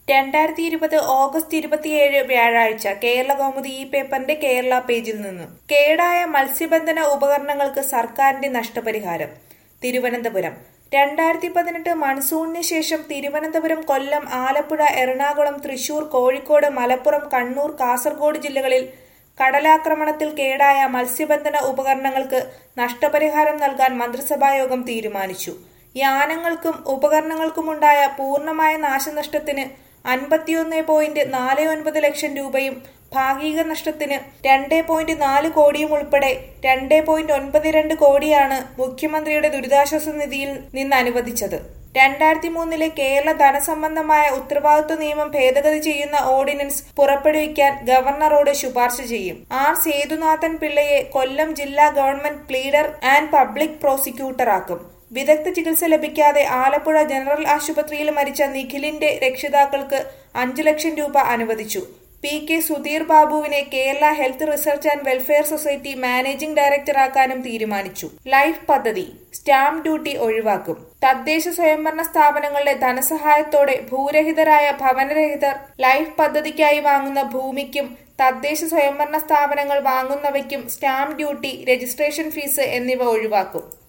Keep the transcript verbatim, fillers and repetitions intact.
രണ്ടായിരത്തി ഇരുപത് ഓഗസ്റ്റ് ഇരുപത്തിയേഴ് വ്യാഴാഴ്ച കേരള കൗമുദി ഈ പേപ്പറിന്റെ കേരള പേജിൽ നിന്ന് കേടായ മത്സ്യബന്ധന ഉപകരണങ്ങൾക്ക് സർക്കാരിന്റെ നഷ്ടപരിഹാരം. തിരുവനന്തപുരം രണ്ടായിരത്തി പതിനെട്ട് മൺസൂണിന് ശേഷം തിരുവനന്തപുരം, കൊല്ലം, ആലപ്പുഴ, എറണാകുളം, തൃശൂർ, കോഴിക്കോട്, മലപ്പുറം, കണ്ണൂർ, കാസർഗോഡ് ജില്ലകളിൽ കടലാക്രമണത്തിൽ കേടായ മത്സ്യബന്ധന ഉപകരണങ്ങൾക്ക് നഷ്ടപരിഹാരം നൽകാൻ മന്ത്രിസഭായോഗം തീരുമാനിച്ചു. യാനങ്ങൾക്കും ഉപകരണങ്ങൾക്കുമുണ്ടായ പൂർണ്ണമായ നാശനഷ്ടത്തിന് അൻപത്തിയൊന്ന് പോയിന്റ് നാല് ഒൻപത് ലക്ഷം രൂപയും ഭാഗിക നഷ്ടത്തിന് രണ്ട് പോയിന്റ് നാല് കോടിയും ഉൾപ്പെടെ രണ്ട് പോയിന്റ് ഒൻപത് രണ്ട് കോടിയാണ് മുഖ്യമന്ത്രിയുടെ ദുരിതാശ്വാസ നിധിയിൽ നിന്ന് അനുവദിച്ചത്. രണ്ടായിരത്തി മൂന്നിലെ കേരള ധനസംബന്ധമായ ഉത്തരവാദിത്വ നിയമം ഭേദഗതി ചെയ്യുന്ന ഓർഡിനൻസ് പുറപ്പെടുവിക്കാൻ ഗവർണറോട് ശുപാർശ ചെയ്യും. ആർ സേതുനാഥൻ പിള്ളയെ കൊല്ലം ജില്ലാ ഗവൺമെന്റ് പ്ലീഡർ ആൻഡ് പബ്ലിക് പ്രോസിക്യൂട്ടറാക്കും. വിദഗ്ധ ചികിത്സ ലഭിക്കാതെ ആലപ്പുഴ ജനറൽ ആശുപത്രിയിൽ മരിച്ച നിഖിലിന്റെ രക്ഷിതാക്കൾക്ക് അഞ്ചു ലക്ഷം രൂപ അനുവദിച്ചു. പി കെ സുധീർ ബാബുവിനെ Kerala health research and welfare society managing ഡയറക്ടറാക്കാനും തീരുമാനിച്ചു. ലൈഫ് പദ്ധതി സ്റ്റാമ്പ് ഡ്യൂട്ടി ഒഴിവാക്കും. തദ്ദേശ സ്വയംഭരണ സ്ഥാപനങ്ങളുടെ ധനസഹായത്തോടെ ഭൂരഹിതരായ ഭവനരഹിതർ ലൈഫ് പദ്ധതിക്കായി വാങ്ങുന്ന ഭൂമിക്കും തദ്ദേശ സ്വയംഭരണ സ്ഥാപനങ്ങൾ വാങ്ങുന്നവയ്ക്കും സ്റ്റാമ്പ് ഡ്യൂട്ടി, രജിസ്ട്രേഷൻ ഫീസ് എന്നിവ ഒഴിവാക്കും.